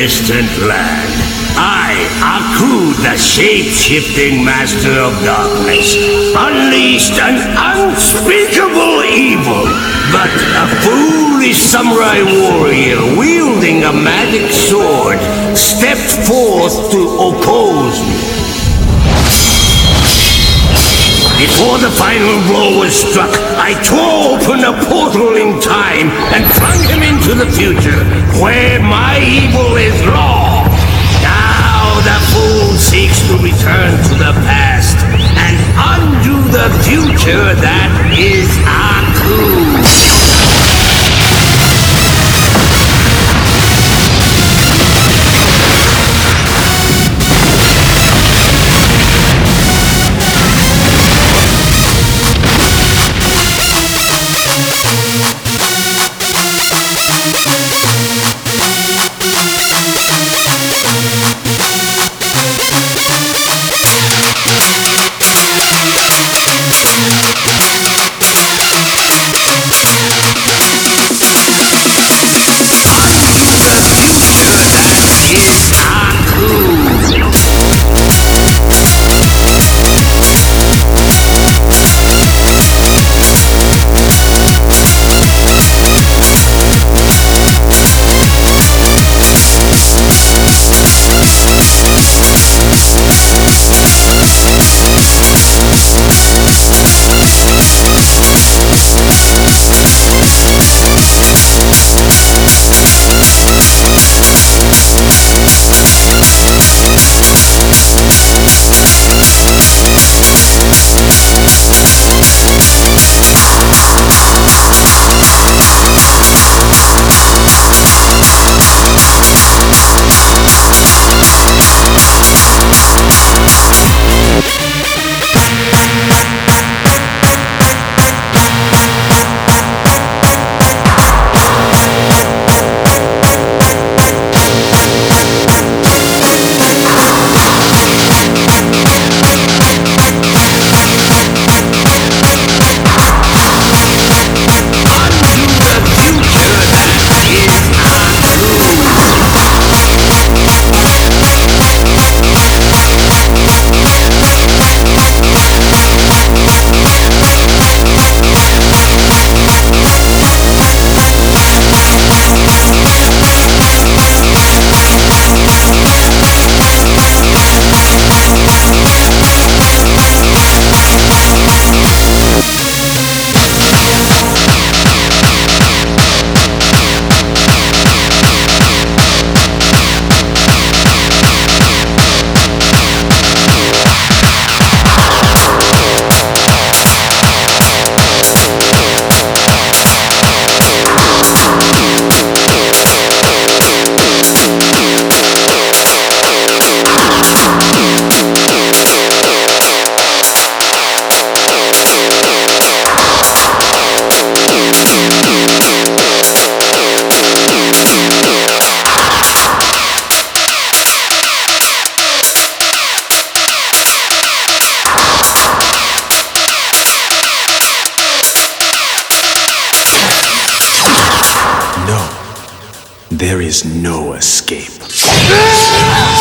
distant land. I, Aku, the shape-shifting master of darkness, unleashed an unspeakable evil. But a foolish samurai warrior wielding a magic sword stepped forth to oppose me. Before the final blow was struck, I tore open a portal in time and flung him into the future, where my evil is law. Now the fool seeks to return to the past and undo the future that is Aku. There is no escape.